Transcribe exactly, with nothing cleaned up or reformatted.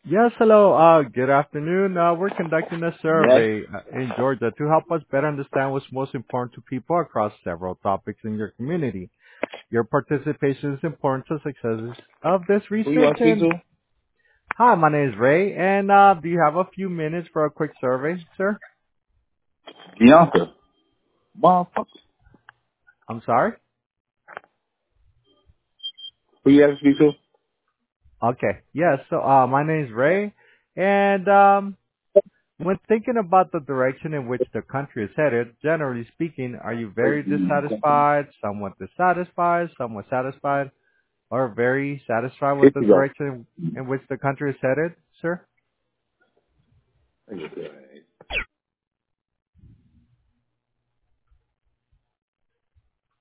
Yes, hello. Uh, good afternoon. Uh, we're conducting a Yes. survey uh, in Georgia to help us better understand what's most important to people across several topics in your community. Your participation is important to success of this Who you research. want to speak And to? hi, my name is Ray. And uh, do you have a few minutes for a quick survey, sir? Bianca. Motherfucker. I'm sorry. Who you have to speak to? Okay. Yes. So, uh, my name is Ray, and um, when thinking about the direction in which the country is headed, generally speaking, are you very dissatisfied, somewhat dissatisfied, somewhat satisfied, or very satisfied with the Fifty dollars. direction in which the country is headed, sir?